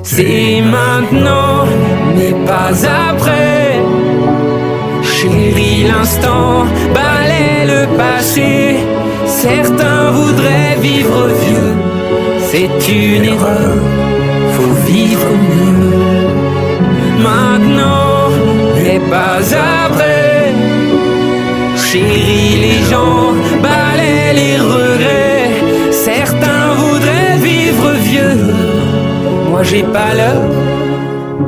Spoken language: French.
C'est maintenant, mais pas après. Chérie, l'instant balaie le passé. Certains voudraient vivre vieux, c'est une erreur, faut vivre mieux. Maintenant, mais pas après. Chérie, les gens balaient les regrets. Certains voudraient vivre vieux, moi j'ai pas l'heure